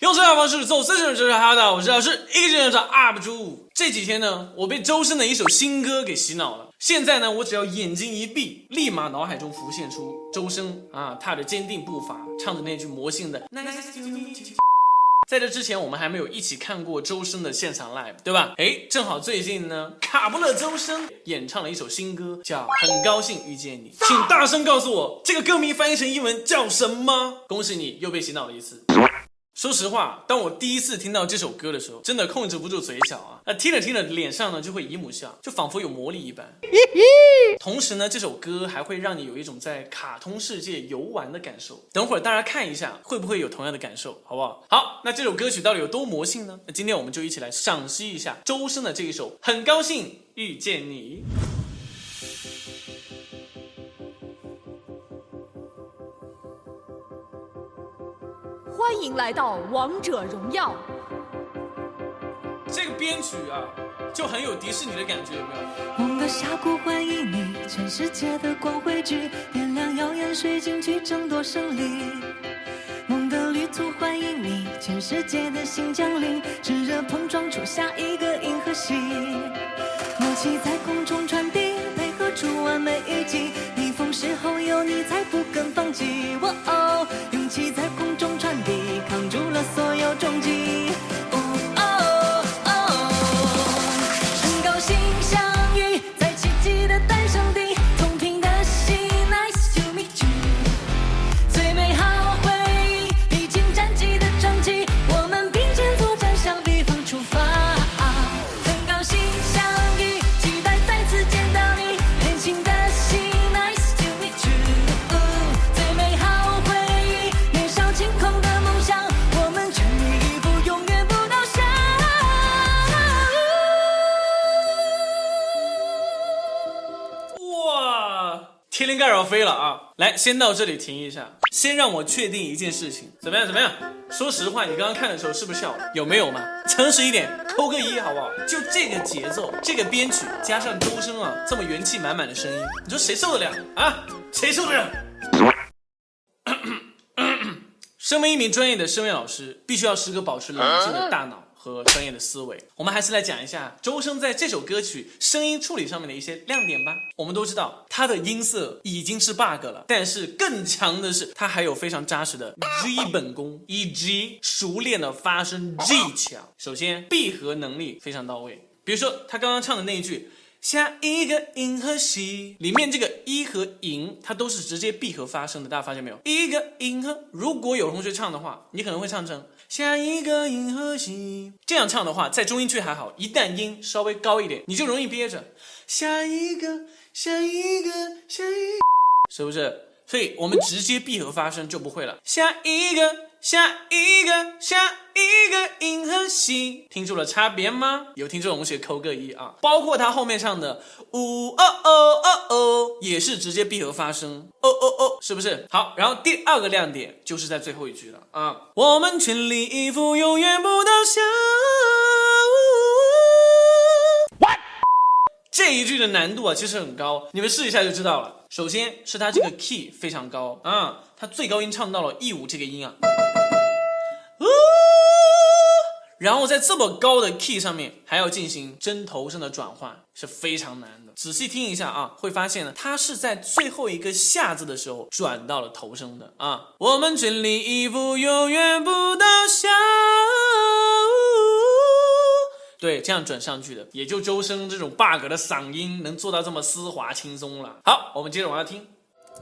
用这样的方式走30人就是哈的，我是老师，一个人的 UP 主。这几天呢，我被周深的一首新歌给洗脑了。现在呢，我只要眼睛一闭，立马脑海中浮现出周深踏着坚定步伐，唱的那句魔性的 Nice to meet you。在这之前，我们还没有一起看过周深的现场 live， 对吧？正好最近呢，卡布勒周深演唱了一首新歌，叫《很高兴遇见你》，请大声告诉我，这个歌名翻译成英文叫什么？恭喜你又被洗脑了一次。说实话，当我第一次听到这首歌的时候，真的控制不住嘴角啊！听着听着，脸上呢就会姨母笑，就仿佛有魔力一般。同时呢，这首歌还会让你有一种在卡通世界游玩的感受。等会儿大家看一下，会不会有同样的感受，好不好？好，那这首歌曲到底有多魔性呢？那今天我们就一起来赏析一下周深的这一首《很高兴遇见你》。 欢迎来到王者荣耀。 这个编曲就很有迪士尼的感觉，有没有？ 梦的峡谷欢迎你，全世界的光汇聚，点亮耀眼水晶去争夺胜利。梦的旅途欢迎你，全世界的新降临，炙热碰撞出下一个银河系。默契在空中传递，配合出完美一击，逆风时候有你才不肯放弃。勇气在空中传递，扛住了所有冲击。很高兴相遇在奇迹的诞生地，同频的心 Nice to meet you。 最美好回忆披荆斩棘的传奇，我们并肩作战向彼方出发。很高兴相遇，期待再次见到你，年轻的心 Nice to meet you。 最美好回忆，年少轻狂的梦想，我们全力以赴，永远不倒下。 哇，天灵盖要飞了来，先到这里停一下，先让我确定一件事情，怎么样？说实话，你刚刚看的时候是不是笑了？有没有嘛？诚实一点，扣个1好不好？就这个节奏，这个编曲，加上周深这么元气满满的声音，你说谁受得了谁受得了？身为一名专业的声乐老师，必须要时刻保持冷静的大脑和专业的思维。我们还是来讲一下周深在这首歌曲声音处理上面的一些亮点吧。我们都知道他的音色已经是 bug 了，但是更强的是他还有非常扎实的 G 本功以及熟练的发声技巧。首先闭合能力非常到位，比如说他刚刚唱的那一句下一个银河系，里面这个一和银它都是直接闭合发声的，大家发现没有？一个银河，如果有同学唱的话，你可能会唱成下一个银河系，这样唱的话在中音区还好，一旦音稍微高一点，你就容易憋着下一个，是不是？所以我们直接闭合发声就不会了，下一个银河系，听出了差别吗？有听众同学扣个1包括他后面唱的也是直接闭合发声是不是？好，然后第二个亮点就是在最后一句了我们全力以赴，永远不倒下。这一句的难度其实很高，你们试一下就知道了。首先是它这个 key 非常高它最高音唱到了E5这个音然后在这么高的 key 上面还要进行真头声的转换，是非常难的。仔细听一下会发现呢，它是在最后一个下字的时候转到了头声的我们全力以赴，永远不倒下。对，这样转上去的，也就周深这种 bug 的嗓音能做到这么丝滑轻松了。好，我们接着往下听。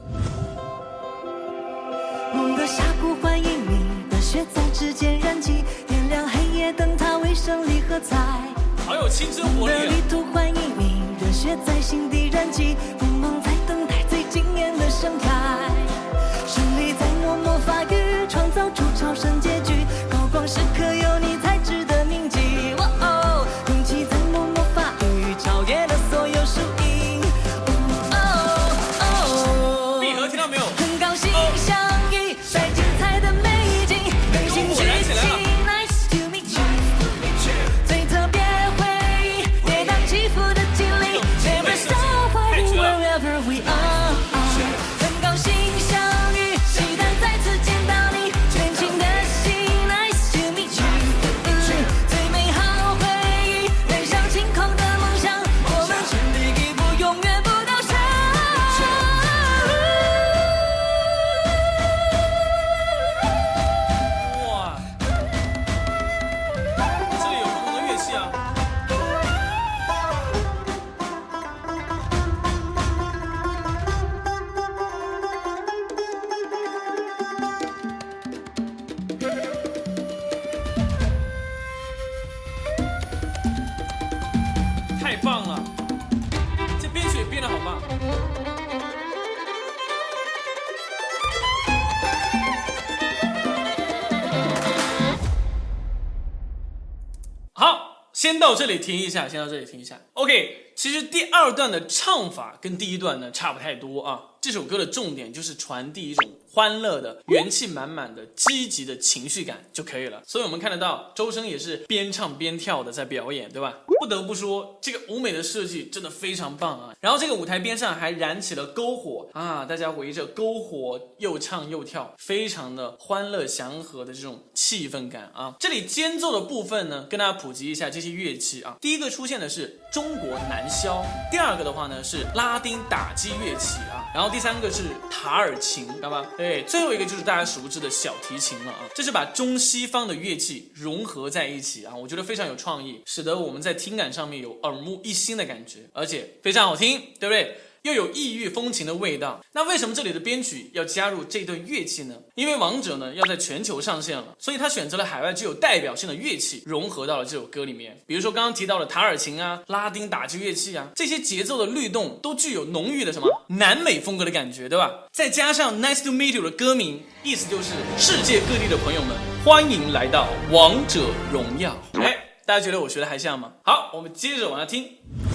梦的峡谷欢迎你，热血在指尖燃起，点亮黑夜灯塔为胜利喝彩。 好有青春活力梦的旅途欢迎你，热血在心底燃起，锋芒在等待最惊艳的盛开。胜利在默默发育，创造出超神结局，高光时刻有你才值得铭记。勇气在默默发育，超越了所有输赢。 闭合听到没有？ 很高兴相遇在精彩的每一集，更新剧情 Nice to meet you。 最特别回忆，跌宕起伏的经历 Never stop fighting wherever we are。 很高兴相遇，期待再次见到你，年轻的心好，先到这里停一下。OK， 其实第二段的唱法跟第一段呢差不太多啊。这首歌的重点就是传递一种欢乐的、元气满满的、积极的情绪感就可以了。所以我们看得到周深也是边唱边跳的在表演，对吧？不得不说，这个舞美的设计真的非常棒啊。然后这个舞台边上还燃起了篝火啊，大家围着篝火又唱又跳，非常的欢乐祥和的这种气氛感啊。这里间奏的部分呢，跟大家普及一下这些乐器啊。第一个出现的是中国南箫，第二个的话呢是拉丁打击乐器啊，然后第三个是塔尔琴，知道吧？对，最后一个就是大家熟知的小提琴了啊。这是把中西方的乐器融合在一起啊，我觉得非常有创意，使得我们在听感上面有耳目一新的感觉，而且非常好听，对不对？又有异域风情的味道。那为什么这里的编曲要加入这段乐器呢？因为王者呢要在全球上线了，所以他选择了海外具有代表性的乐器融合到了这首歌里面。比如说刚刚提到的塔尔琴啊、拉丁打击乐器啊，这些节奏的律动都具有浓郁的什么南美风格的感觉，对吧？再加上 Nice to meet you 的歌名，意思就是世界各地的朋友们，欢迎来到王者荣耀。大家觉得我学的还像吗？好，我们接着往下听。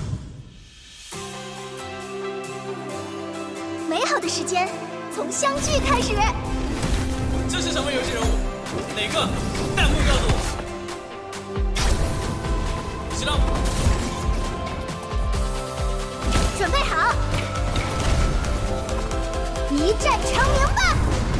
美好的时间从相聚开始。 这是什么游戏人物？哪个？弹幕告诉我。起动。 准备好，一战成名吧！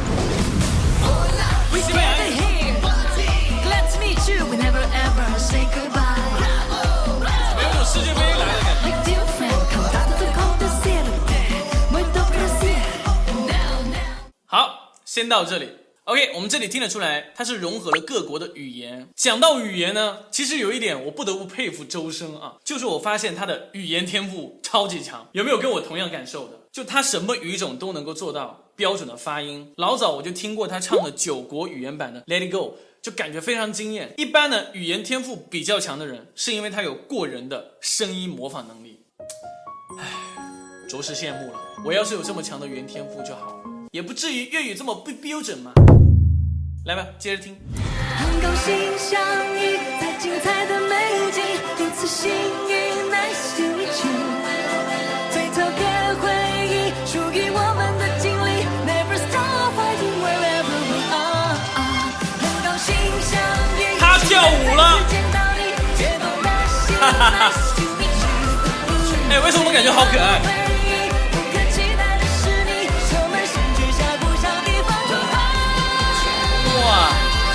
西班牙语。 Glad to meet you. We never ever say goodbye. 有种世界杯来的感觉。 Like dear friend, contato del conte cielo. Muito placer. 好，先到这里。OK， 我们这里听得出来，它是融合了各国的语言。讲到语言呢，其实有一点我不得不佩服周深啊，就是我发现他的语言天赋超级强。有没有跟我同样感受的？就他什么语种都能够做到标准的发音。老早我就听过他唱的9国语言版的 Let It Go， 就感觉非常惊艳。一般呢，语言天赋比较强的人，是因为他有过人的声音模仿能力。唉，着实羡慕了。我要是有这么强的语言天赋就好了，也不至于粤语这么不标准嘛。来吧，接着听。 很高兴相遇在精彩的美景，一次幸运 Nice to meet you。最特别回忆属于我们的经历 ，Never stop fighting wherever we are。很高兴相遇， 他跳舞了。哈哈哈。哎，为什么我感觉好可爱？哇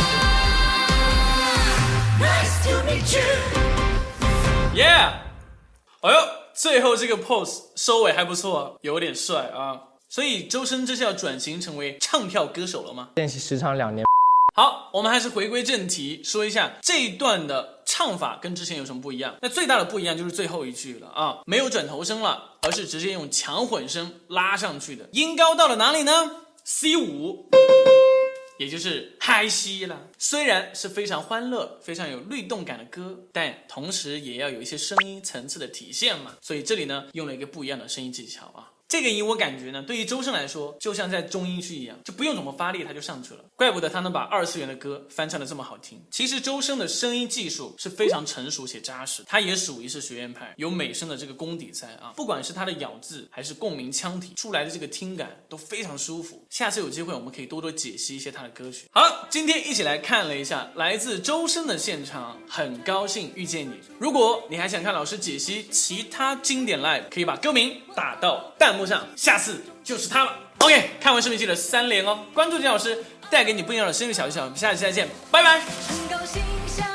Nice to meet you。 Yeah， 哎呦，最后这个 pose 收尾还不错啊，有点帅啊。所以周深这是要转型成为唱跳歌手了吗？ 练习时长2年。 好，我们还是回归正题，说一下这一段的唱法跟之前有什么不一样。那最大的不一样就是最后一句了啊，没有转头声了，而是直接用强混声拉上去的。音高到了哪里呢？ C5， 也就是嗨西了。虽然是非常欢乐、非常有律动感的歌，但同时也要有一些声音层次的体现嘛。所以这里呢，用了一个不一样的声音技巧啊。这个音我感觉呢，对于周深来说，就像在中音区一样，就不用怎么发力他就上去了。怪不得他能把2次元的歌翻唱的这么好听。其实周深的声音技术是非常成熟且扎实，他也属于是学院派，有美声的这个功底在啊。不管是他的咬字还是共鸣腔体出来的这个听感都非常舒服。下次有机会我们可以多多解析一些他的歌曲。好了，今天一起来看了一下来自周深的现场，很高兴遇见你。如果你还想看老师解析其他经典 live， 可以把歌名打到弹幕上，下次就是他了。 OK， 看完视频记得3连哦，关注金老师，带给你不一样的声乐小技巧。我们下期再见，拜拜。 很高兴相